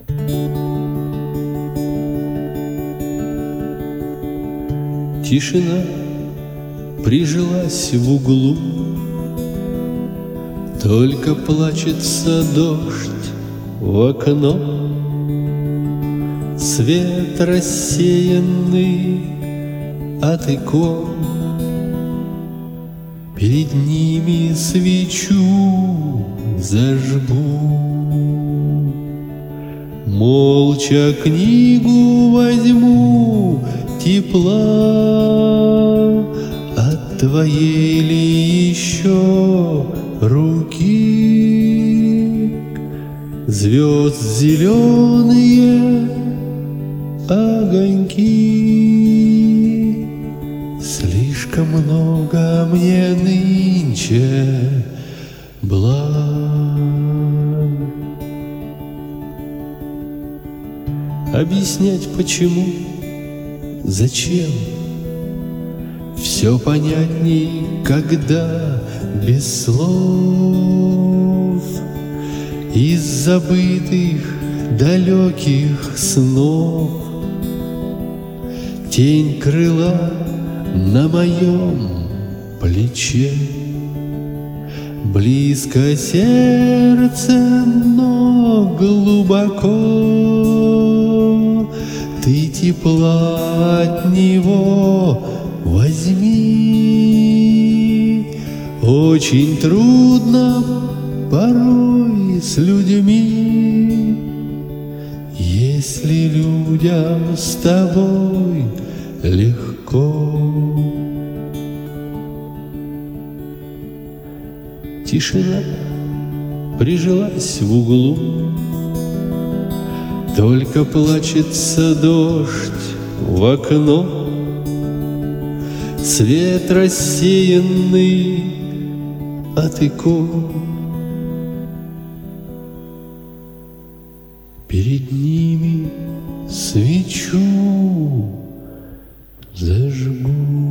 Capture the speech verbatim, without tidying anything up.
Тишина прижилась в углу, только плачется дождь в окно. Свет рассеянный от икон, перед ними свечу зажгу. Молча книгу возьму, тепла от твоей ли еще руки? Звезд зеленые огоньки, слишком много мне нынче благ. Объяснять почему, зачем, все понятней, когда без слов. Из забытых далеких снов тень крыла на моем плече. Близко сердце, но глубоко ты тепла от него возьми. Очень трудно порой с людьми, если людям с тобой легко. Тишина прижилась в углу, только плачется дождь в окно. Свет рассеянный от икон, перед ними свечу зажгу.